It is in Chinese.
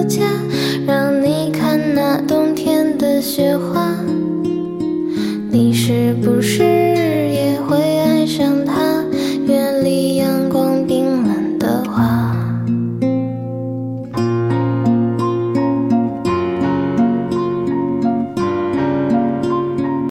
家，让你看那冬天的雪花。你是不是